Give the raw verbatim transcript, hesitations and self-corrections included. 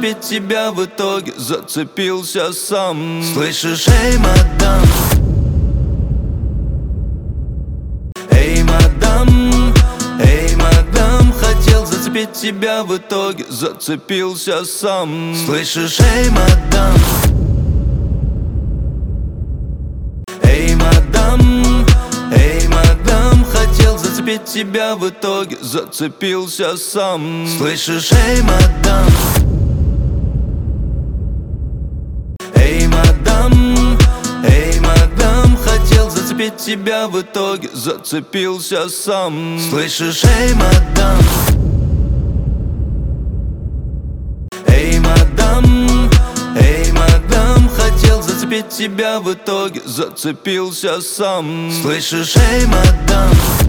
зацепить тебя, в итоге зацепился сам. Слышишь, эй, мадам, эй, мадам, эй, мадам, хотел зацепить тебя, в итоге зацепился сам. Слышишь, эй, мадам, эй, мадам, эй, мадам, хотел зацепить тебя, в итоге зацепился сам. Слышишь, эй, мадам, эй, мадам, эй, мадам, хотел зацепить тебя, в итоге зацепился сам. Слышишь, эй, мадам, эй, мадам, эй, мадам, хотел зацепить тебя, в итоге зацепился сам. Слышишь, эй, мадам.